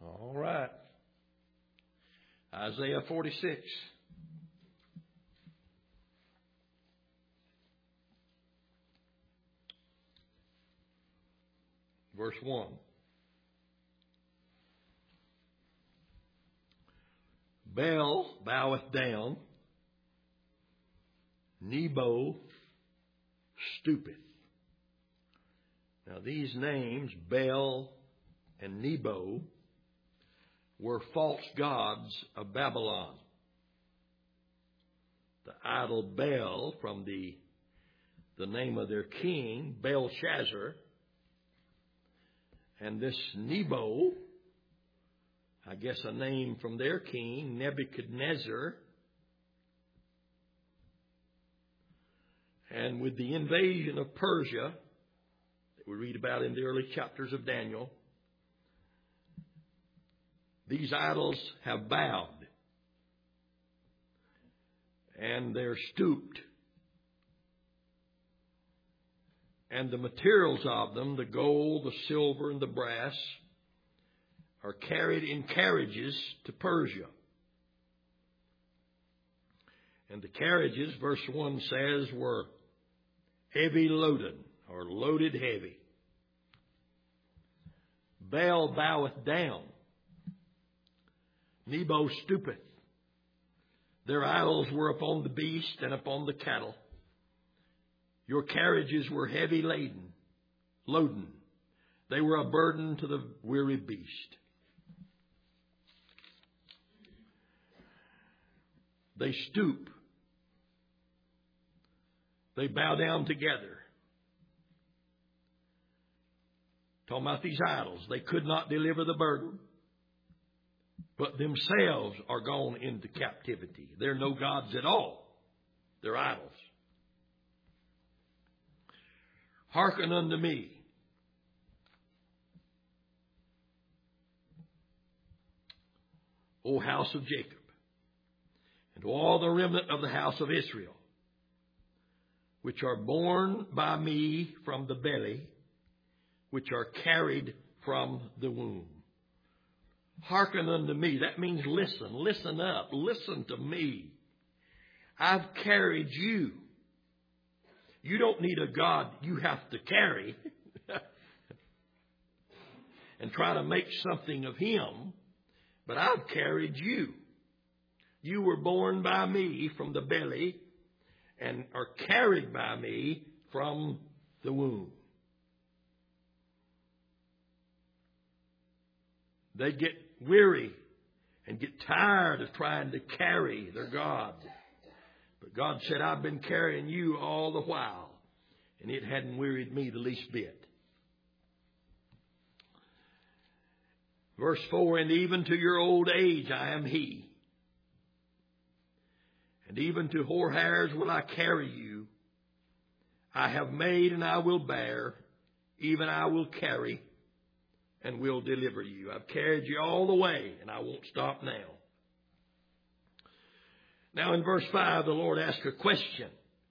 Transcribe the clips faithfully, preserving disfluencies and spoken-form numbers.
All right. Isaiah forty-six. Verse one. Bel boweth down, Nebo stoopeth. Now these names, Bel and Nebo, were false gods of Babylon. The idol Bel, from the, the name of their king, Belshazzar, and this Nebo, I guess a name from their king, Nebuchadnezzar. And with the invasion of Persia, that we read about in the early chapters of Daniel, these idols have bowed. And they're stooped. And the materials of them, the gold, the silver, and the brass, are carried in carriages to Persia. And the carriages, verse one says, were heavy loaded, or loaded heavy. Bel boweth down, Nebo stoopeth. Their idols were upon the beast and upon the cattle. Your carriages were heavy laden, loaden. They were a burden to the weary beast. They stoop. They bow down together. Talking about these idols. They could not deliver the burden, but themselves are gone into captivity. They're no gods at all. They're idols. Hearken unto me. O house of Jacob, and to all the remnant of the house of Israel, which are born by me from the belly, which are carried from the womb. Hearken unto me. That means listen. Listen up. Listen to me. I've carried you. You don't need a God you have to carry and try to make something of Him, but I've carried you. You were born by me from the belly and are carried by me from the womb. They get weary and get tired of trying to carry their God. But God said, I've been carrying you all the while, and it hadn't wearied me the least bit. Verse four, and even to your old age I am He. And even to hoar hairs will I carry you. I have made and I will bear, even I will carry and will deliver you. I've carried you all the way, and I won't stop now. Now in verse five, the Lord asks a question.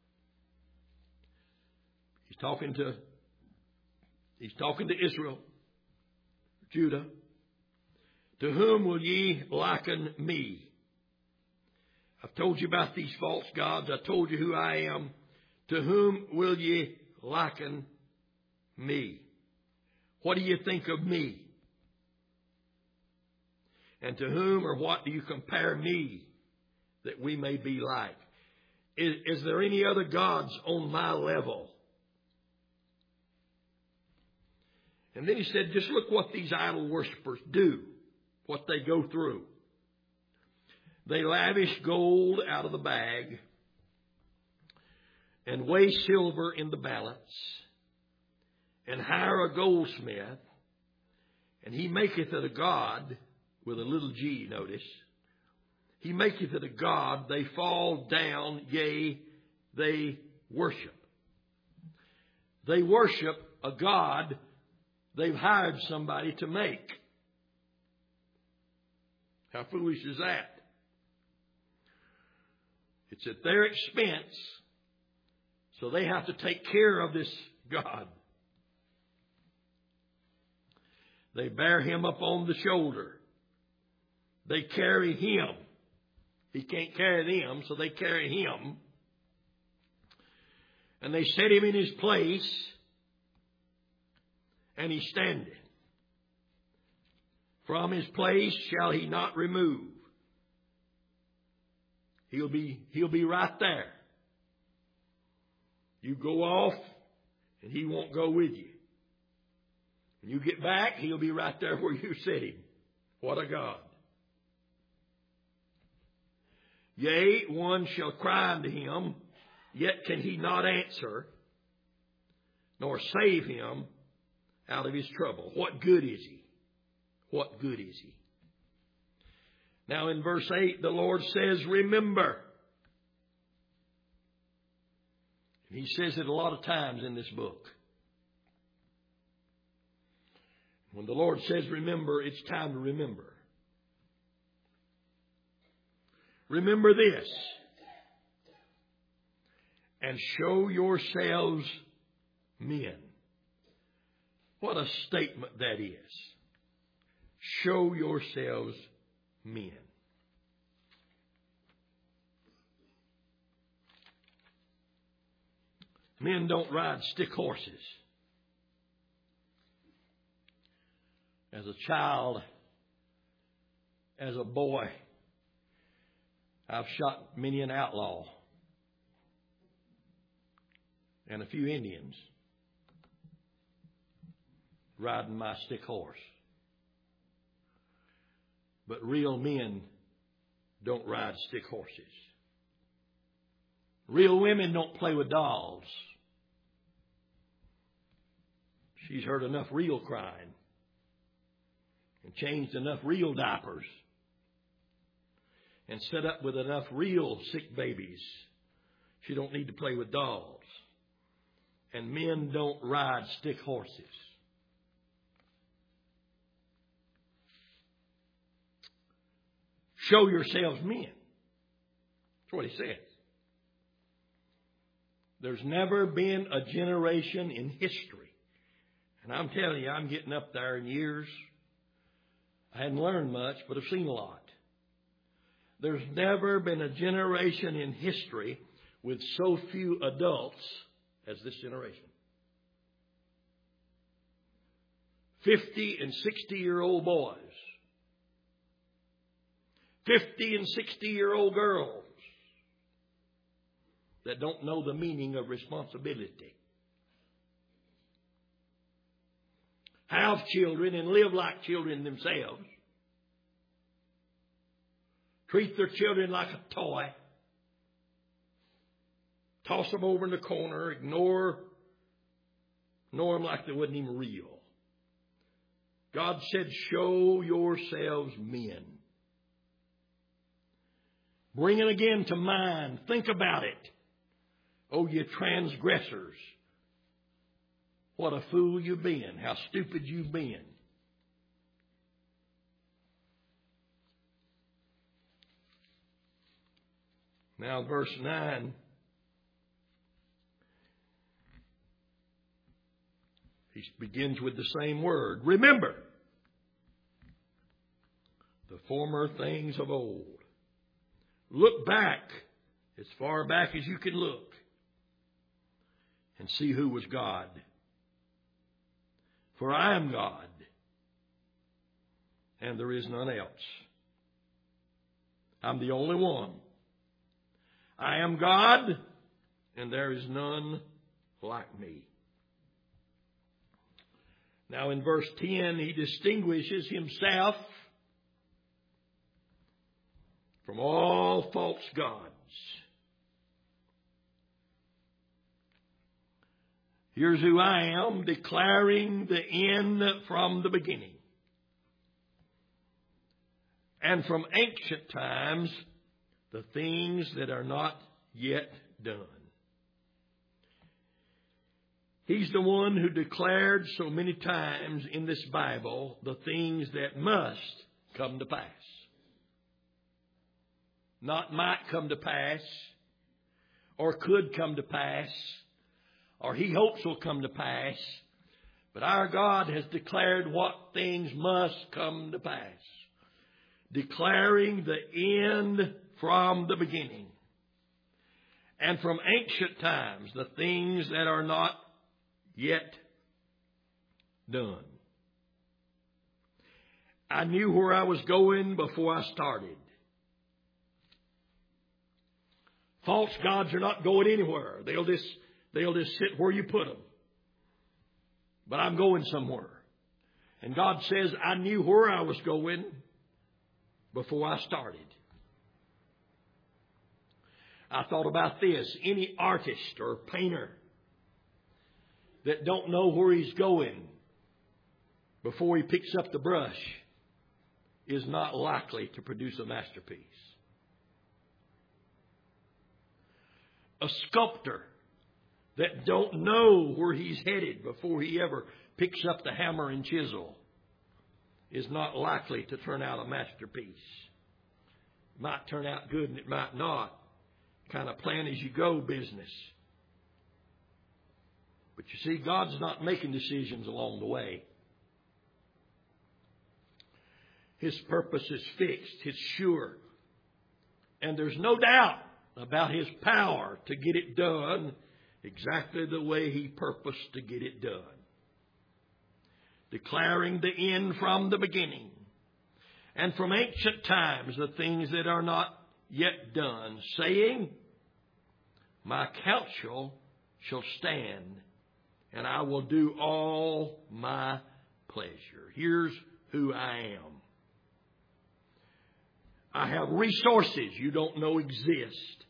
He's talking to, he's talking to Israel, Judah. To whom will ye liken me? I've told you about these false gods. I told you who I am. To whom will ye liken me? What do you think of me? And to whom or what do you compare me that we may be like? Is, is there any other gods on my level? And then he said, just look what these idol worshippers do, what they go through. They lavish gold out of the bag and weigh silver in the balance and hire a goldsmith, and he maketh it a god, with a little g, notice. He maketh it a god, they fall down, yea, they worship. They worship a god they've hired somebody to make. How foolish is that? It's at their expense, so they have to take care of this God. They bear him up on the shoulder. They carry him. He can't carry them, so they carry him. And they set him in his place, and he's standing. From his place shall he not remove. He'll be, he'll be right there. You go off, and he won't go with you. When you get back, he'll be right there where you set him. What a God. Yea, one shall cry unto him, yet can he not answer, nor save him out of his trouble. What good is he? What good is he? Now in verse eight, the Lord says, remember. And he says it a lot of times in this book. When the Lord says remember, it's time to remember. Remember this, and show yourselves men. What a statement that is. Show yourselves men. Men don't ride stick horses. As a child, as a boy, I've shot many an outlaw and a few Indians riding my stick horse. But real men don't ride stick horses. Real women don't play with dolls. She's heard enough real crying and changed enough real diapers and set up with enough real sick babies. She don't need to play with dolls. And men don't ride stick horses. Show yourselves men. That's what he says. There's never been a generation in history. And I'm telling you, I'm getting up there in years. I hadn't learned much, but I've seen a lot. There's never been a generation in history with so few adults as this generation. Fifty and sixty year old boys. Fifty and sixty year old girls that don't know the meaning of responsibility. Have children and live like children themselves. Treat their children like a toy. Toss them over in the corner. Ignore, ignore them like they wasn't even real. God said, show yourselves men. Bring it again to mind. Think about it. Oh, you transgressors. What a fool you've been. How stupid you've been. Now, verse nine. He begins with the same word. Remember the former things of old. Look back as far back as you can look and see who was God. For I am God, and there is none else. I'm the only one. I am God, and there is none like me. Now in verse ten, he distinguishes himself from all false gods. Here's who I am, declaring the end from the beginning. And from ancient times, the things that are not yet done. He's the one who declared so many times in this Bible the things that must come to pass. Not might come to pass, or could come to pass, or he hopes will come to pass. But our God has declared what things must come to pass. declaring the end from the beginning, and from ancient times the things that are not yet done. I knew where I was going before I started. False gods are not going anywhere. They'll just, they'll just sit where you put them. But I'm going somewhere. And God says, I knew where I was going before I started. I thought about this. Any artist or painter that don't know where he's going before he picks up the brush is not likely to produce a masterpiece. A sculptor that don't know where he's headed before he ever picks up the hammer and chisel is not likely to turn out a masterpiece. It might turn out good and it might not. Kind of plan as you go business. But you see, God's not making decisions along the way. His purpose is fixed. It's sure. And there's no doubt about His power to get it done exactly the way He purposed to get it done. Declaring the end from the beginning. And from ancient times the things that are not yet done. Saying, my counsel shall stand, and I will do all my pleasure. Here's who I am. I have resources you don't know exist.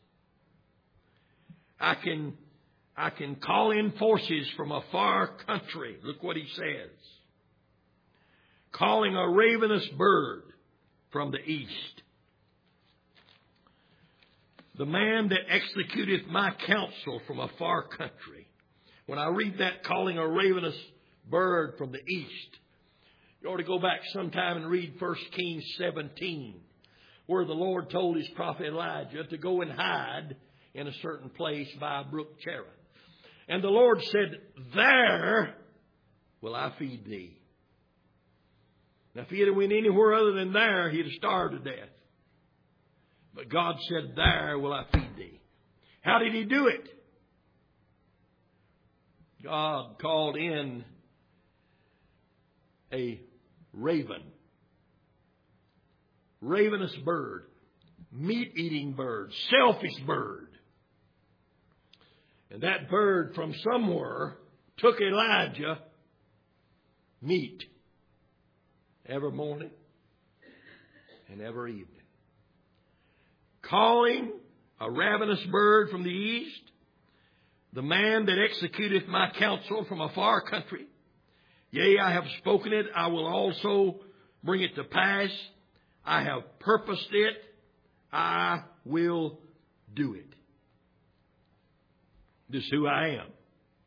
I can, I can call in forces from a far country. Look what he says. Calling a ravenous bird from the east. The man that executeth my counsel from a far country. When I read that, calling a ravenous bird from the east, you ought to go back sometime and read First Kings seventeen, where the Lord told His prophet Elijah to go and hide in a certain place by Brook Cherith. And the Lord said, there will I feed thee. Now, if he had went anywhere other than there, he'd have starved to death. But God said, there will I feed thee. How did He do it? God called in a raven. Ravenous bird. Meat-eating bird. Selfish bird. And that bird from somewhere took Elijah meat every morning and every evening. Calling a ravenous bird from the east, the man that executeth my counsel from a far country. Yea, I have spoken it, I will also bring it to pass. I have purposed it, I will do it. This is who I am.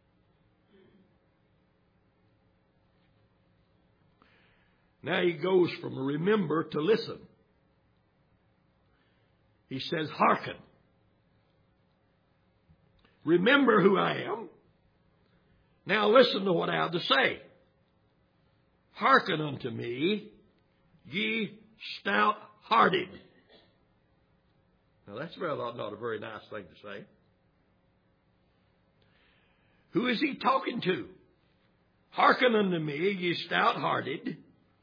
Now he goes from remember to listen. He says, hearken. Remember who I am. Now listen to what I have to say. Hearken unto me, ye stout-hearted. Now that's rather not a very nice thing to say. Who is he talking to? Hearken unto me, ye stout-hearted,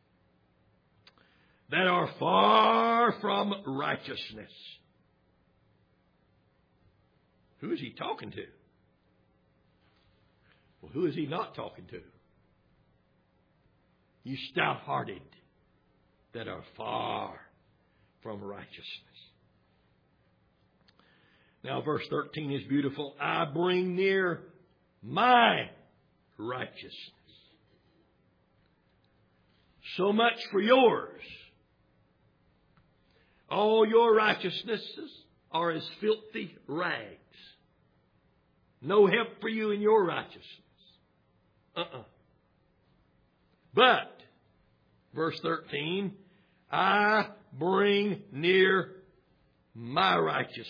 that are far from righteousness. Who is he talking to? Well, who is he not talking to? You stout-hearted that are far from righteousness. Now, verse thirteen is beautiful. I bring near my righteousness. So much for yours. All your righteousnesses are as filthy rags. No help for you in your righteousness. Uh-uh. But, verse thirteen, I bring near my righteousness.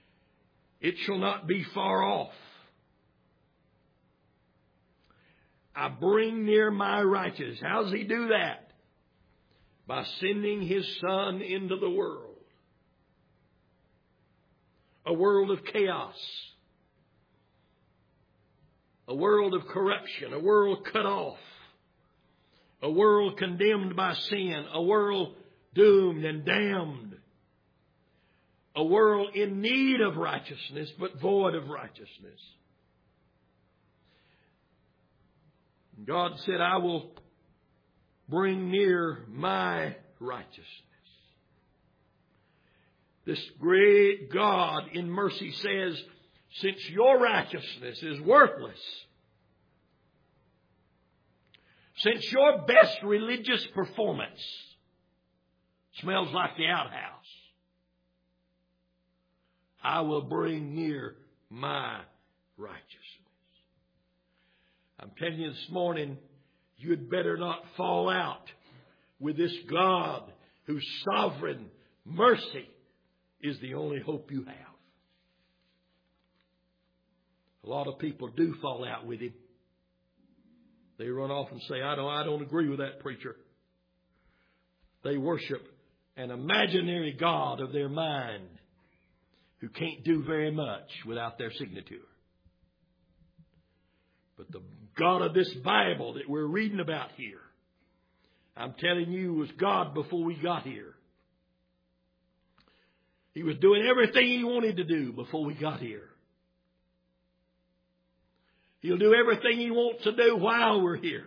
It shall not be far off. I bring near my righteousness. How does He do that? By sending His Son into the world. A world of chaos. A world of corruption. A world cut off. A world condemned by sin. A world doomed and damned. A world in need of righteousness, but void of righteousness. God said, I will bring near my righteousness. This great God in mercy says, since your righteousness is worthless, since your best religious performance smells like the outhouse, I will bring near my righteousness. I'm telling you this morning, you'd better not fall out with this God whose sovereign mercy is the only hope you have. A lot of people do fall out with Him. They run off and say, I don't, I don't agree with that preacher. They worship an imaginary God of their mind who can't do very much without their signature. But the God of this Bible that we're reading about here, I'm telling you, was God before we got here. He was doing everything He wanted to do before we got here. He'll do everything He wants to do while we're here.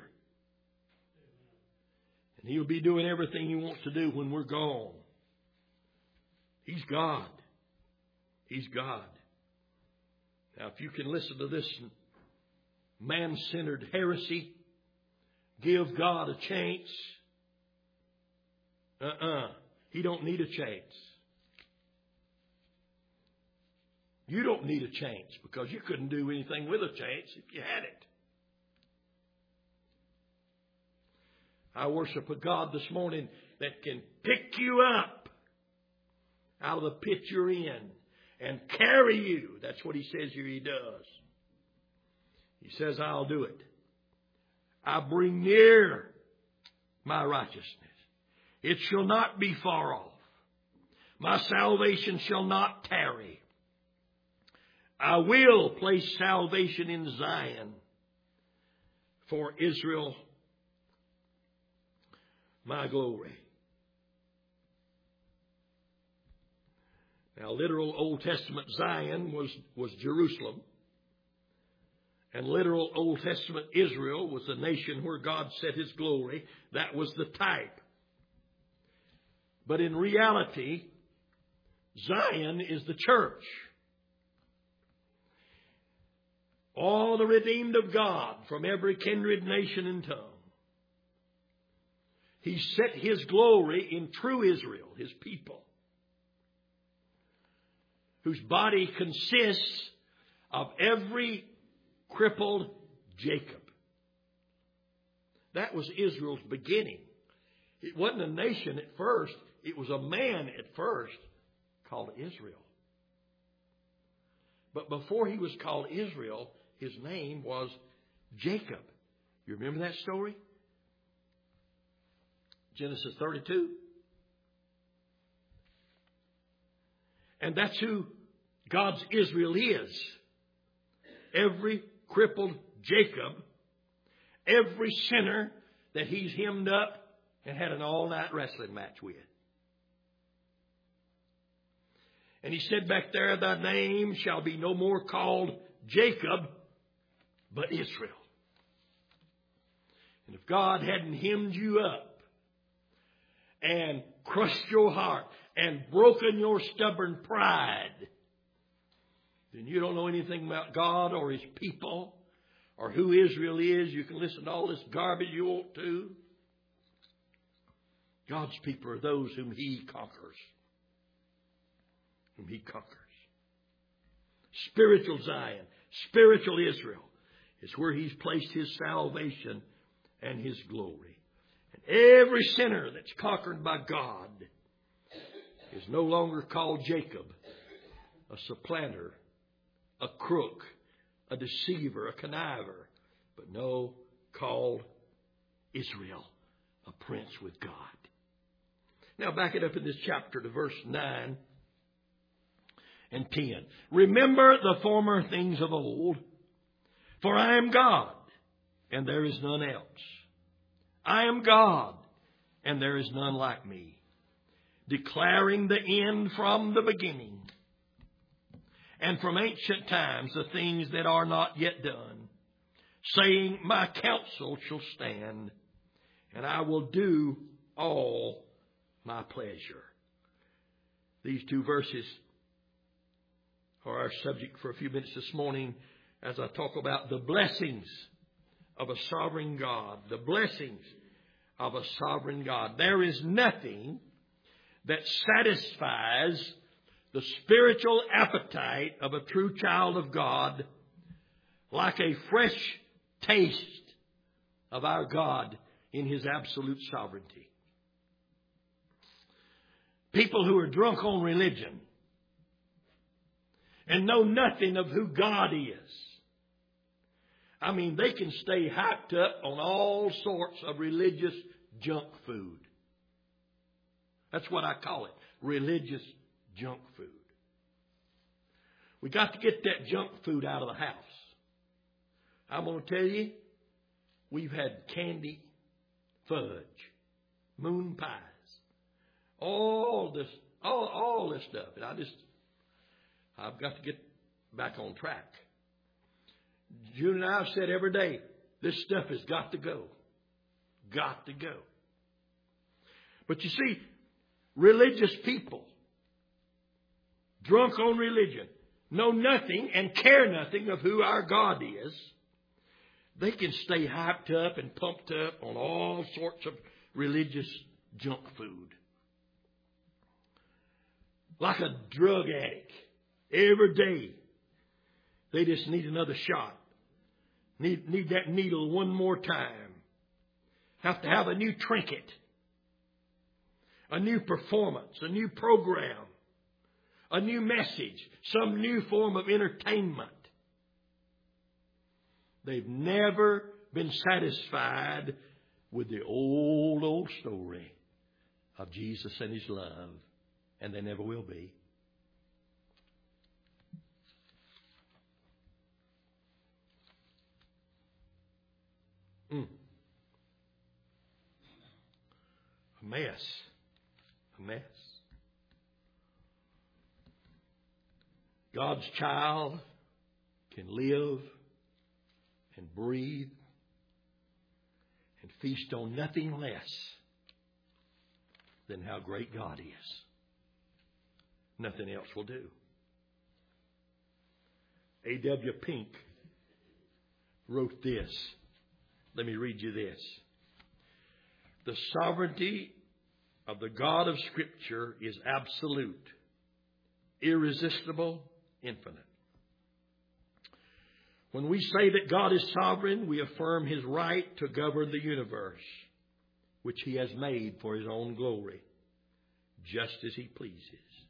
And He'll be doing everything He wants to do when we're gone. He's God. He's God. Now, if you can listen to this man-centered heresy, give God a chance. Uh-uh. He don't need a chance. You don't need a chance because you couldn't do anything with a chance if you had it. I worship a God this morning that can pick you up out of the pit you're in and carry you. That's what He says here He does. He says, I'll do it. I bring near my righteousness. It shall not be far off. My salvation shall not tarry. I will place salvation in Zion for Israel, my glory. Now, literal Old Testament Zion was, was Jerusalem. And literal Old Testament Israel was the nation where God set His glory. That was the type. But in reality, Zion is the church. All the redeemed of God from every kindred, nation, and tongue. He set His glory in true Israel, His people, whose body consists of every crippled Jacob. That was Israel's beginning. It wasn't a nation at first. It was a man at first called Israel. But before he was called Israel, his name was Jacob. You remember that story? Genesis thirty-two. And that's who God's Israel is. Every crippled Jacob, every sinner that He's hemmed up and had an all-night wrestling match with. And He said back there, thy name shall be no more called Jacob, but Israel. And if God hadn't hemmed you up and crushed your heart and broken your stubborn pride, then you don't know anything about God or His people or who Israel is. You can listen to all this garbage you want to. God's people are those whom He conquers. Whom He conquers. Spiritual Zion, spiritual Israel is where He's placed His salvation and His glory. And every sinner that's conquered by God is no longer called Jacob, a supplanter, a crook, a deceiver, a conniver, but no, called Israel, a prince with God. Now back it up in this chapter to verse nine and ten. Remember the former things of old, for I am God, and there is none else. I am God, and there is none like me, declaring the end from the beginning, and from ancient times the things that are not yet done, saying, my counsel shall stand, and I will do all my pleasure. These two verses are our subject for a few minutes this morning as I talk about the blessings of a sovereign God. The blessings of a sovereign God. There is nothing that satisfies the spiritual appetite of a true child of God like a fresh taste of our God in His absolute sovereignty. People who are drunk on religion and know nothing of who God is. I mean, they can stay hyped up on all sorts of religious junk food. That's what I call it, religious junk food. We got to get that junk food out of the house. I'm going to tell you, we've had candy, fudge, moon pies, all this, all, all this stuff. And I just, I've got to get back on track. June and I have said every day, this stuff has got to go. Got to go. But you see, religious people, drunk on religion, know nothing and care nothing of who our God is. They can stay hyped up and pumped up on all sorts of religious junk food. Like a drug addict. Every day, they just need another shot. Need, need that needle one more time. Have to have a new trinket. A new performance. A new program. A new message. Some new form of entertainment. They've never been satisfied with the old, old story of Jesus and His love. And they never will be. Mm. A mess. A mess. God's child can live and breathe and feast on nothing less than how great God is. Nothing else will do. A W Pink wrote this. Let me read you this. The sovereignty of the God of Scripture is absolute, irresistible, infinite. When we say that God is sovereign, we affirm His right to govern the universe, which He has made for His own glory, just as He pleases.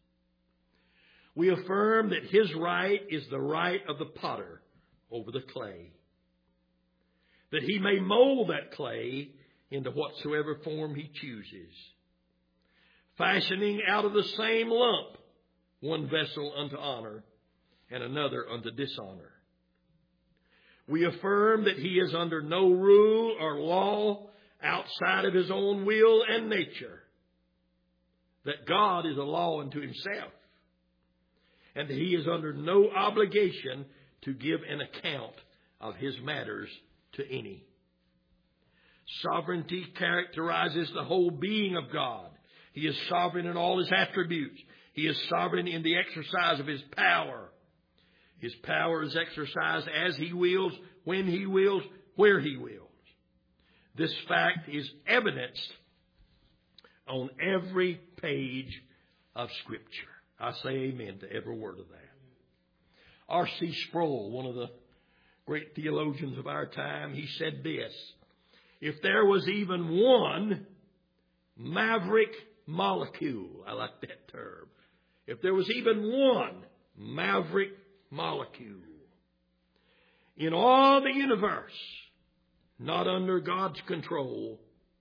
We affirm that His right is the right of the potter over the clay, that He may mold that clay into whatsoever form He chooses, fashioning out of the same lump one vessel unto honor and another unto dishonor. We affirm that He is under no rule or law outside of His own will and nature, that God is a law unto Himself, and that He is under no obligation to give an account of His matters to any. Sovereignty characterizes the whole being of God. He is sovereign in all His attributes. He is sovereign in the exercise of His power. His power is exercised as He wills, when He wills, where He wills. This fact is evidenced on every page of Scripture. I say amen to every word of that. R C Sproul, one of the great theologians of our time, he said this: if there was even one maverick molecule, I like that term, if there was even one maverick molecule in all the universe not under God's control,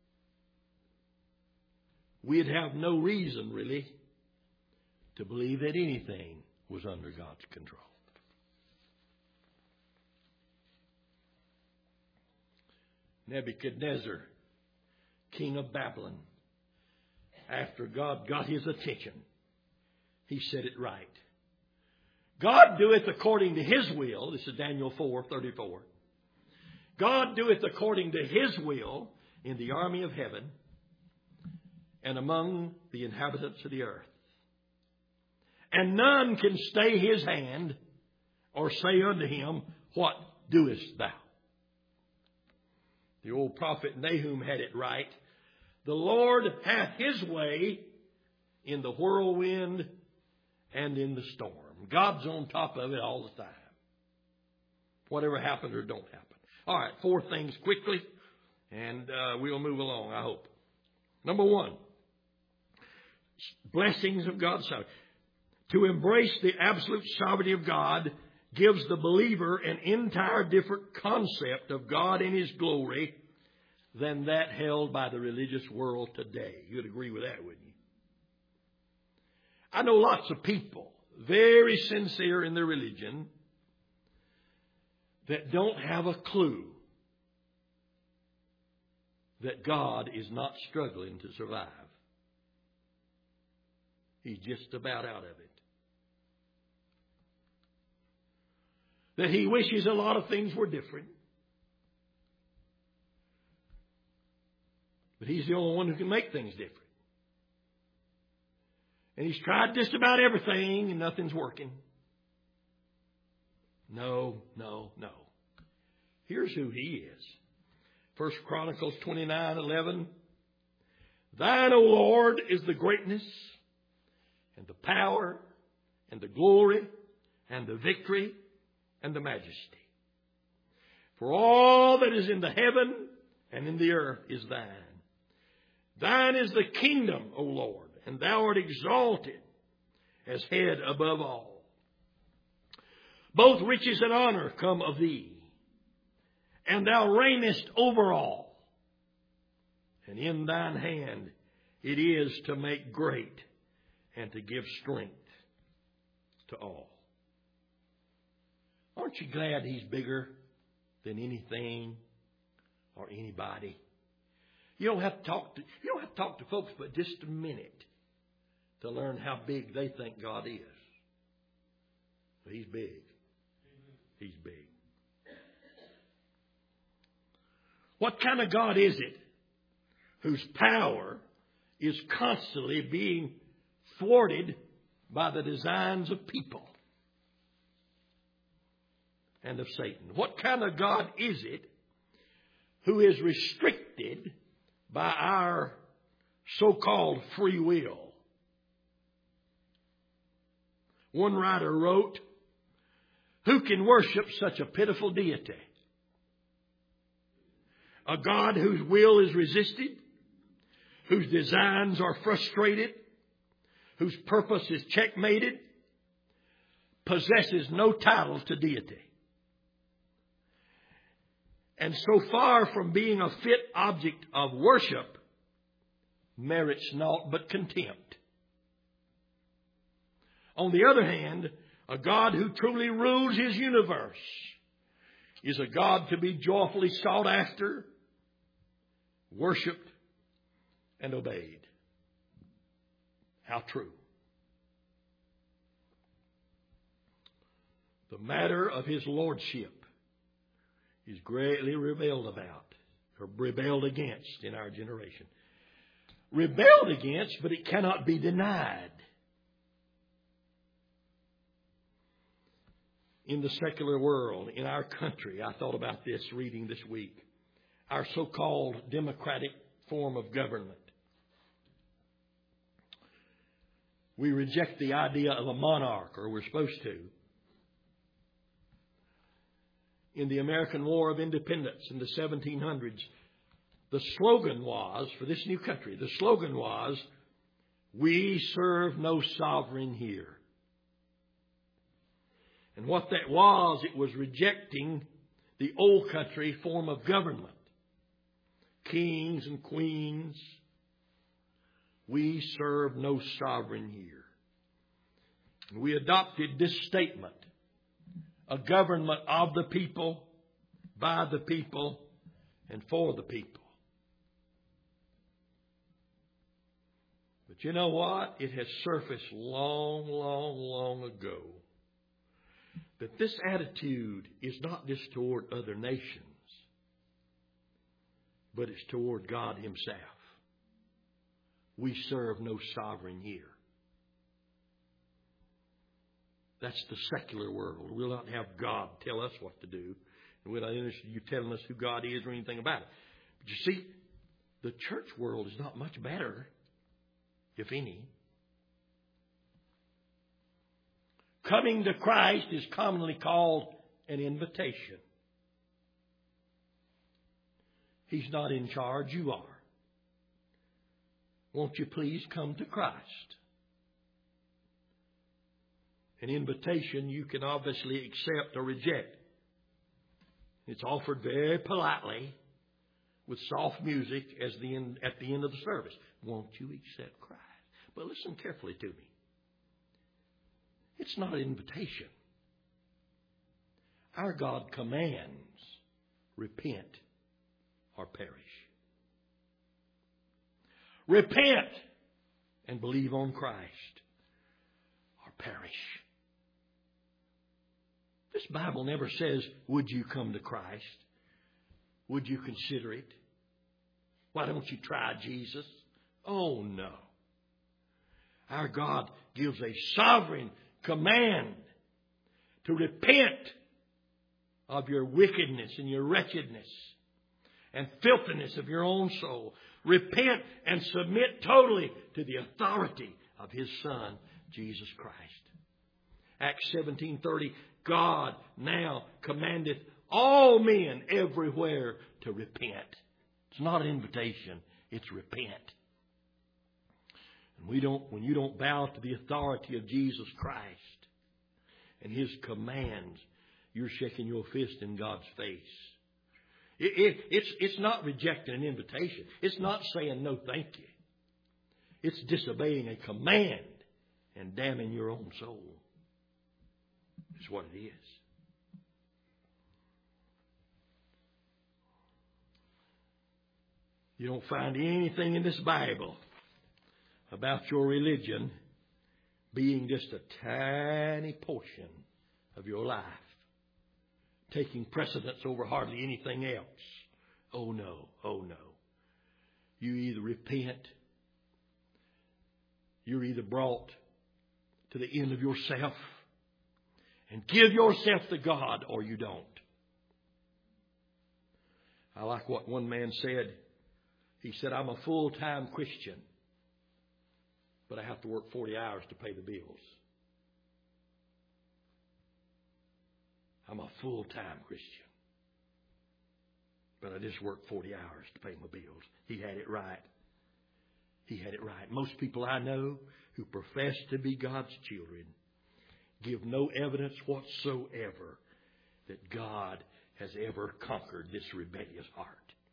we'd have no reason, really, to believe that anything was under God's control. Nebuchadnezzar, king of Babylon, after God got his attention, he said it right. God doeth according to His will. This is Daniel four thirty-four. God doeth according to His will in the army of heaven and among the inhabitants of the earth. And none can stay His hand or say unto Him, What doest thou? The old prophet Nahum had it right. The Lord hath His way in the whirlwind and in the storm. God's on top of it all the time. Whatever happens or don't happen. All right, four things quickly, and uh, we'll move along, I hope. Number one, blessings of God's sovereignty. To embrace the absolute sovereignty of God gives the believer an entire different concept of God and His glory than that held by the religious world today. You'd agree with that, wouldn't you? I know lots of people, very sincere in their religion, that don't have a clue that God is not struggling to survive. He's just about out of it. That He wishes a lot of things were different. But He's the only one who can make things different. And He's tried just about everything and nothing's working. No, no, no. Here's who He is. First Chronicles twenty-nine eleven. Thine, O Lord, is the greatness and the power and the glory and the victory and the majesty. For all that is in the heaven and in the earth is thine. Thine is the kingdom, O Lord, and thou art exalted as head above all. Both riches and honor come of thee, and thou reignest over all. And in thine hand it is to make great and to give strength to all. Aren't you glad He's bigger than anything or anybody? You don't have to talk to you don't have to talk to folks but just a minute to learn how big they think God is. But He's big. He's big. What kind of God is it whose power is constantly being thwarted by the designs of people and of Satan? What kind of God is it who is restricted by our so-called free will? One writer wrote, who can worship such a pitiful deity? A God whose will is resisted, whose designs are frustrated, whose purpose is checkmated, possesses no title to deity. And so far from being a fit object of worship, merits naught but contempt. On the other hand, a God who truly rules His universe is a God to be joyfully sought after, worshipped, and obeyed. How true. The matter of His lordship is greatly rebelled about, or rebelled against in our generation. Rebelled against, but it cannot be denied. In the secular world, in our country, I thought about this reading this week. Our so-called democratic form of government. We reject the idea of a monarch, or we're supposed to. In the American War of Independence in the seventeen hundreds, the slogan was, for this new country, the slogan was, we serve no sovereign here. And what that was, it was rejecting the old country form of government. kings and queens. We serve no sovereign here. And we adopted this statement: a government of the people, by the people, and for the people. But you know what? It has surfaced long, long, long ago that this attitude is not just toward other nations, but it's toward God Himself. We serve no sovereign here. That's the secular world. We'll not have God tell us what to do. And we're not interested in you telling us who God is or anything about it. But you see, the church world is not much better, if any. Coming to Christ is commonly called an invitation. He's not in charge, you are. Won't you please come to Christ? An invitation you can obviously accept or reject. It's offered very politely with soft music as the end, at the end of the service. Won't you accept Christ? But listen carefully to me. It's not an invitation. Our God commands, repent or perish. Repent and believe on Christ or perish. This Bible never says, would you come to Christ? Would you consider it? Why don't you try Jesus? Oh, no. Our God gives a sovereign command to repent of your wickedness and your wretchedness and filthiness of your own soul. Repent and submit totally to the authority of His Son, Jesus Christ. Acts seventeen thirty, God now commandeth all men everywhere to repent. It's not an invitation, it's repent. And we don't, when you don't bow to the authority of Jesus Christ and His commands, you're shaking your fist in God's face. It, it, it's, it's not rejecting an invitation. It's not saying no thank you. It's disobeying a command and damning your own soul. It's what it is. You don't find anything in this Bible about your religion being just a tiny portion of your life, taking precedence over hardly anything else. Oh no, oh no. You either repent, you're either brought to the end of yourself and give yourself to God, or you don't. I like what one man said. He said, I'm a full-time Christian, but I have to work forty hours to pay the bills. I'm a full-time Christian, but I just work forty hours to pay my bills. He had it right. He had it right. Most people I know who profess to be God's children give no evidence whatsoever that God has ever conquered this rebellious heart.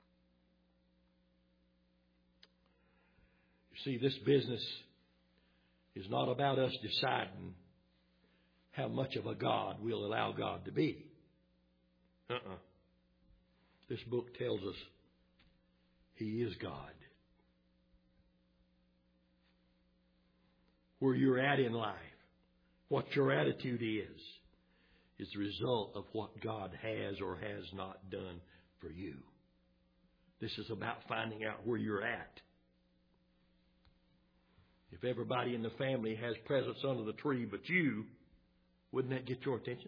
You see, this business is not about us deciding how much of a God we'll allow God to be. Uh-uh. This book tells us He is God. Where you're at in life, what your attitude is, is the result of what God has or has not done for you. This is about finding out where you're at. If everybody in the family has presents under the tree but you, wouldn't that get your attention?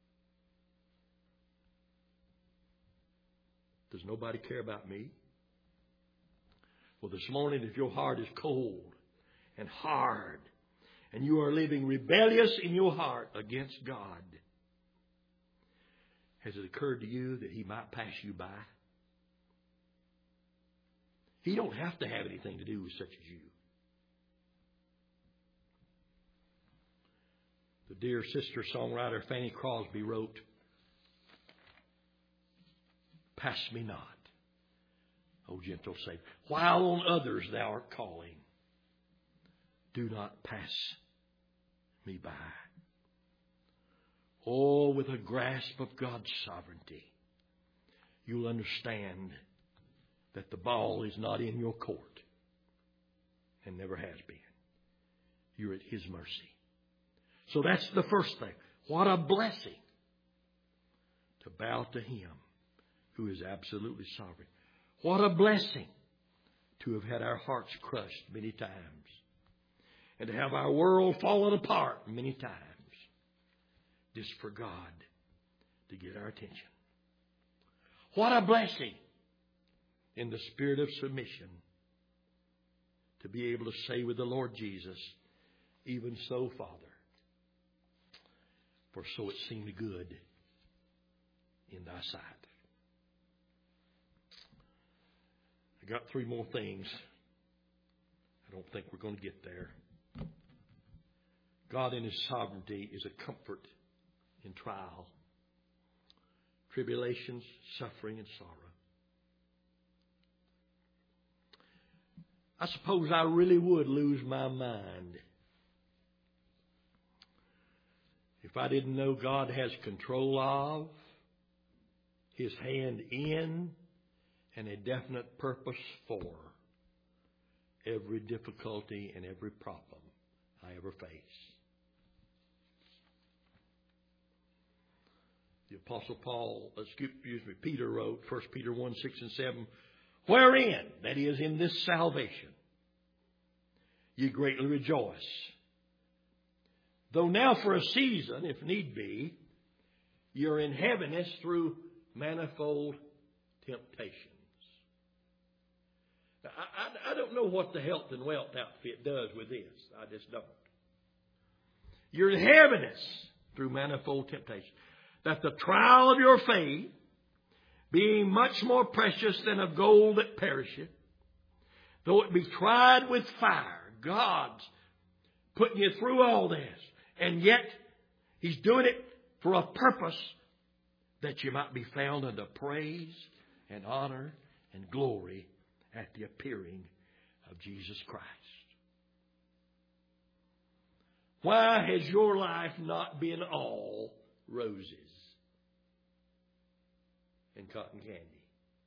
Does nobody care about me? Well, this morning, if your heart is cold and hard, and you are living rebellious in your heart against God, has it occurred to you that He might pass you by? He don't have to have anything to do with such as you. The dear sister songwriter Fanny Crosby wrote, "Pass me not, O gentle Savior. While on others thou art calling, do not pass me by. Oh, with a grasp of God's sovereignty, you'll understand that the ball is not in your court and never has been. You're at His mercy. So that's the first thing. What a blessing to bow to Him who is absolutely sovereign. What a blessing to have had our hearts crushed many times and to have our world fallen apart many times just for God to get our attention. What a blessing in the spirit of submission to be able to say with the Lord Jesus, even so, Father, for so it seemed good in thy sight. I got three more things. I don't think we're going to get there. God in His sovereignty is a comfort in trial, tribulations, suffering, and sorrow. I suppose I really would lose my mind if I didn't know God has control of, His hand in, and a definite purpose for every difficulty and every problem I ever face. The Apostle Paul, excuse me, Peter wrote, First Peter one, six and seven, wherein, that is, in this salvation, ye greatly rejoice. Though now for a season, if need be, you're in heaviness through manifold temptations. Now, I, I, I don't know what the health and wealth outfit does with this. I just don't. You're in heaviness through manifold temptations. That the trial of your faith, being much more precious than of gold that perisheth, though it be tried with fire, God's putting you through all this. And yet, He's doing it for a purpose that you might be found unto praise and honor and glory at the appearing of Jesus Christ. Why has your life not been all roses and cotton candy?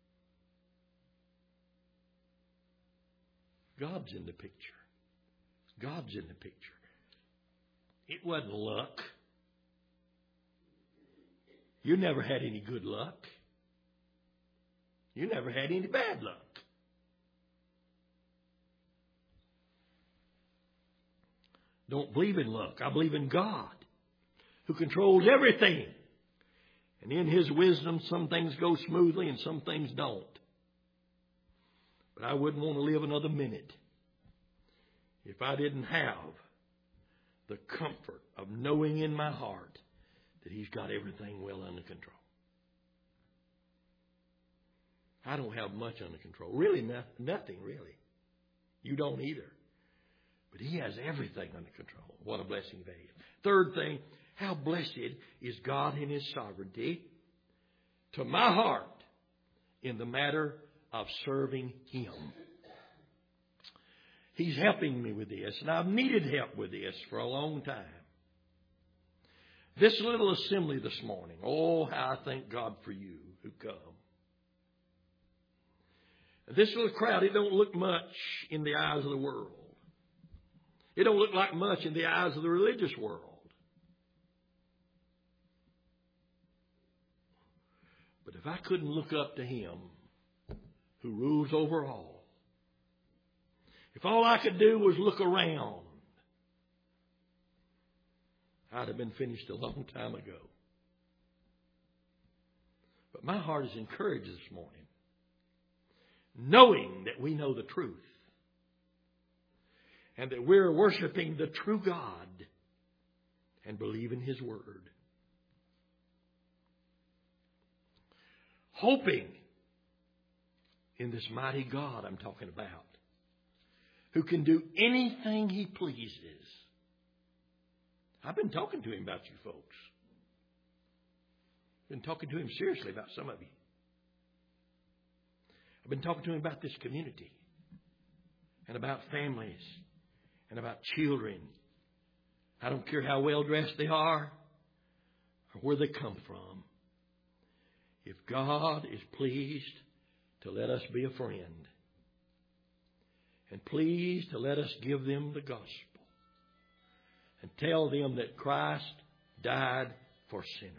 God's in the picture. God's in the picture. It wasn't luck. You never had any good luck. You never had any bad luck. Don't believe in luck. I believe in God, who controls everything. And in His wisdom, some things go smoothly and some things don't. But I wouldn't want to live another minute if I didn't have the comfort of knowing in my heart that He's got everything well under control. I don't have much under control. Really, no, nothing, really. You don't either. But He has everything under control. What a blessing that is. Third thing, how blessed is God in His sovereignty to my heart in the matter of serving Him. He's helping me with this, and I've needed help with this for a long time. This little assembly this morning, oh, how I thank God for you who come. This little crowd, it don't look much in the eyes of the world. It don't look like much in the eyes of the religious world. But if I couldn't look up to Him who rules over all, if all I could do was look around, I'd have been finished a long time ago. But my heart is encouraged this morning, knowing that we know the truth and that we're worshiping the true God and believe in His Word. Hoping in this mighty God I'm talking about, who can do anything He pleases. I've been talking to Him about you folks. Been talking to Him seriously about some of you. I've been talking to him about this community and about families and about children. I don't care how well dressed they are or where they come from. If God is pleased to let us be a friend and pleased to let us give them the gospel and tell them that Christ died for sinners,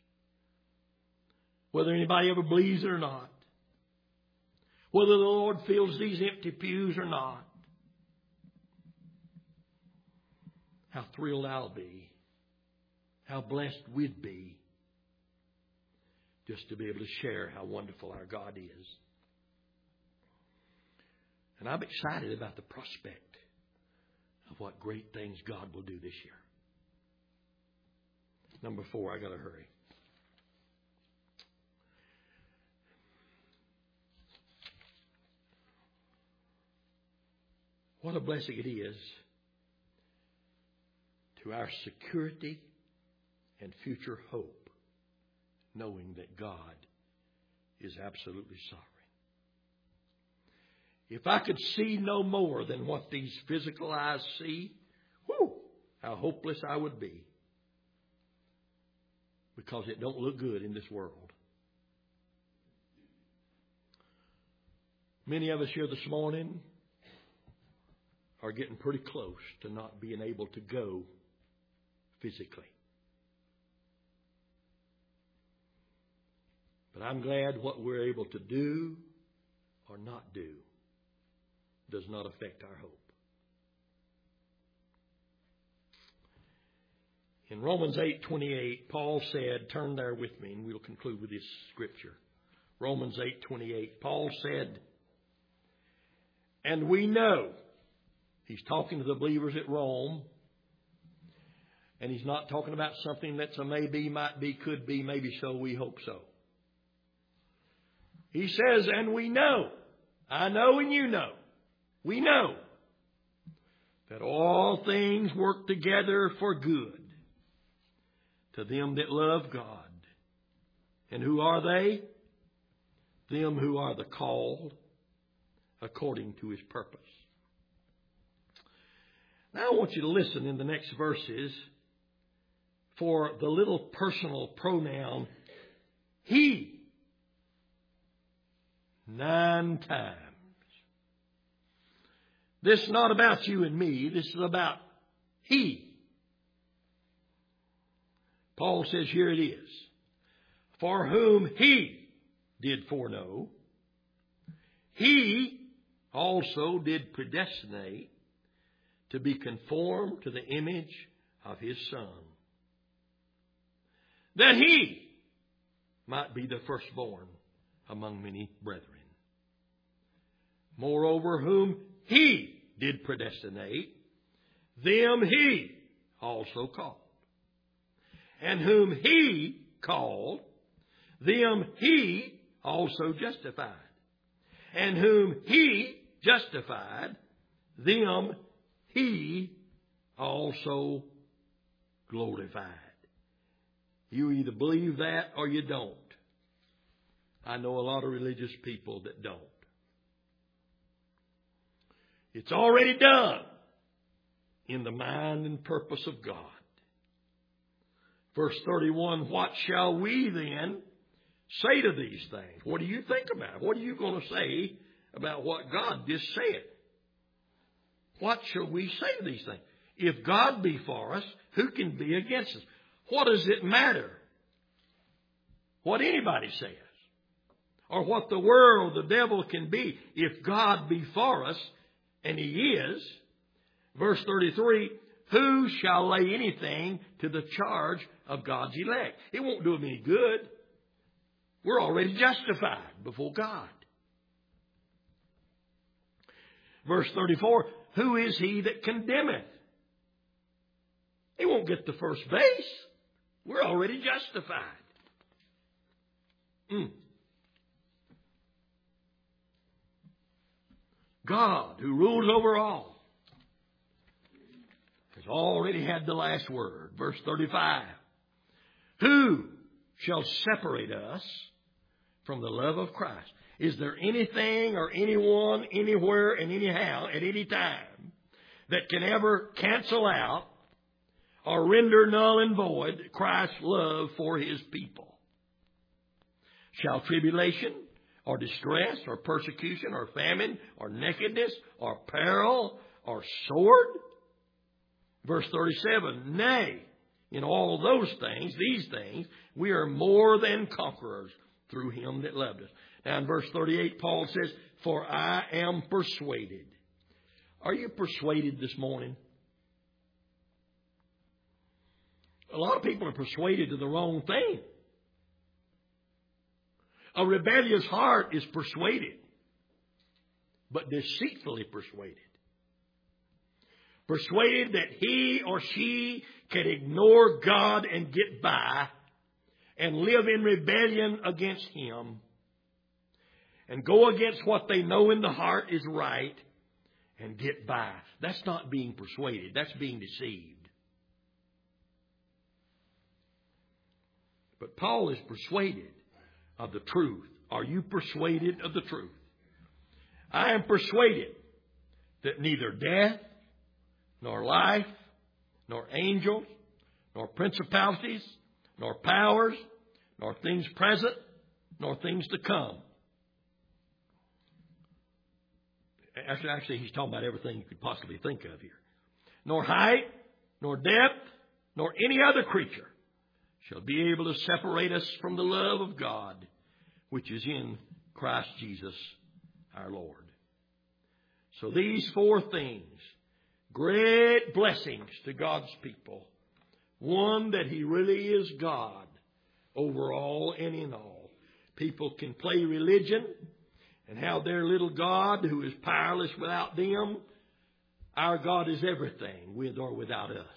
whether anybody ever believes it or not, whether the Lord fills these empty pews or not, how thrilled I'll be, how blessed we'd be just to be able to share how wonderful our God is. And I'm excited about the prospect of what great things God will do this year. Number four, I got to hurry. What a blessing it is to our security and future hope, knowing that God is absolutely sovereign. If I could see no more than what these physical eyes see, whew, how hopeless I would be. Because it don't look good in this world. Many of us here this morning are getting pretty close to not being able to go physically. But I'm glad what we're able to do or not do does not affect our hope. In Romans eight twenty-eight, Paul said, turn there with me and we'll conclude with this scripture. Romans eight twenty-eight, Paul said, and we know, he's talking to the believers at Rome, and he's not talking about something that's a maybe, might be, could be, maybe so, we hope so. He says, and we know, I know and you know, we know that all things work together for good to them that love God. And who are they? Them who are the called according to His purpose. Now I want you to listen in the next verses for the little personal pronoun He. Nine times. This is not about you and me. This is about He. Paul says, here it is. For whom He did foreknow, He also did predestinate to be conformed to the image of His Son, that He might be the firstborn among many brethren. Moreover, whom He did predestinate, them He also called. And whom He called, them He also justified. And whom He justified, them He also glorified. You either believe that or you don't. I know a lot of religious people that don't. It's already done in the mind and purpose of God. Verse thirty-one, what shall we then say to these things? What do you think about? What are you going to say about what God just said? What shall we say to these things? If God be for us, who can be against us? What does it matter what anybody says? Or what the world, the devil can be? If God be for us, and He is. Verse thirty-three, who shall lay anything to the charge of God's elect? It won't do them any good. We're already justified before God. Verse thirty-four, who is he that condemneth? He won't get the first base. We're already justified. Mm. God, who rules over all, has already had the last word. Verse thirty-five. Who shall separate us from the love of Christ? Is there anything or anyone, anywhere, and anyhow, at any time, that can ever cancel out or render null and void Christ's love for His people? Shall tribulation, or distress, or persecution, or famine, or nakedness, or peril, or sword? Verse thirty-seven, nay, in all those things, these things, we are more than conquerors through Him that loved us. Now in verse thirty-eight, Paul says, for I am persuaded. Are you persuaded this morning? A lot of people are persuaded to the wrong thing. A rebellious heart is persuaded, but deceitfully persuaded. Persuaded that he or she can ignore God and get by and live in rebellion against Him and go against what they know in the heart is right and get by. That's not being persuaded. That's being deceived. But Paul is persuaded of the truth. Are you persuaded of the truth? I am persuaded that neither death, nor life, nor angels, nor principalities, nor powers, nor things present, nor things to come. Actually, actually, he's talking about everything you could possibly think of here. Nor height, nor depth, nor any other creature shall be able to separate us from the love of God, which is in Christ Jesus our Lord. So these four things, great blessings to God's people. One, that He really is God over all and in all. People can play religion and have their little God who is powerless without them. Our God is everything, with or without us.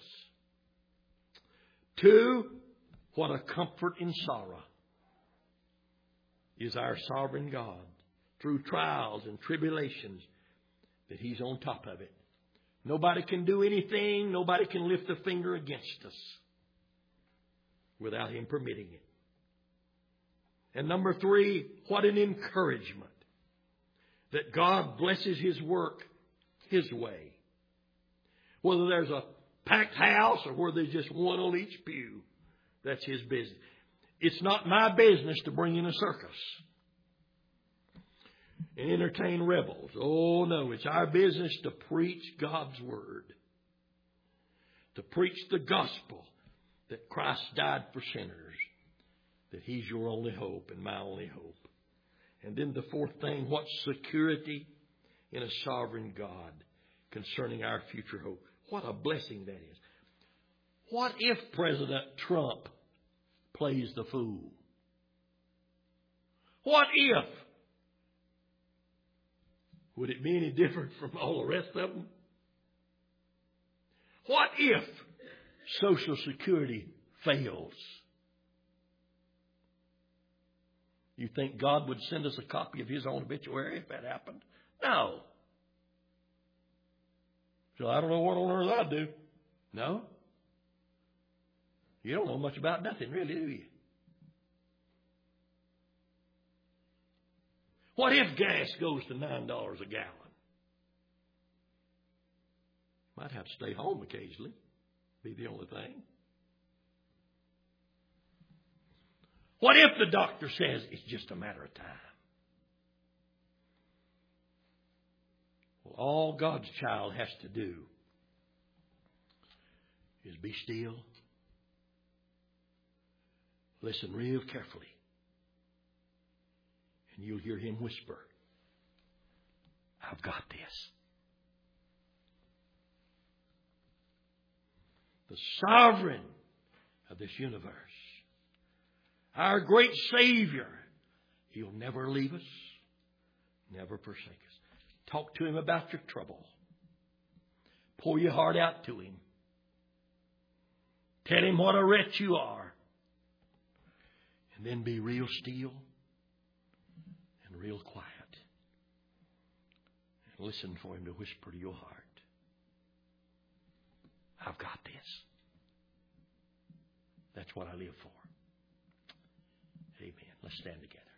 Two, what a comfort in sorrow is our sovereign God. Through trials and tribulations, that He's on top of it. Nobody can do anything. Nobody can lift a finger against us without Him permitting it. And number three, what an encouragement that God blesses His work His way. Whether there's a packed house or whether there's just one on each pew, that's His business. It's not my business to bring in a circus and entertain rebels. Oh no, it's our business to preach God's Word. To preach the gospel that Christ died for sinners. That He's your only hope and my only hope. And then the fourth thing, what security in a sovereign God concerning our future hope. What a blessing that is. What if President Trump plays the fool? What if? Would it be any different from all the rest of them? What if Social Security fails? You think God would send us a copy of His own obituary if that happened? No. So I don't know what on earth I'd do. No. You don't know much about nothing, really, do you? What if gas goes to nine dollars a gallon? Might have to stay home occasionally. Be the only thing. What if the doctor says it's just a matter of time? Well, all God's child has to do is be still. Listen real carefully. And you'll hear Him whisper, I've got this. The sovereign of this universe. Our great Savior. He'll never leave us. Never forsake us. Talk to Him about your trouble. Pour your heart out to Him. Tell Him what a wretch you are. And then be real still and real quiet. And listen for Him to whisper to your heart, I've got this. That's what I live for. Amen. Let's stand together.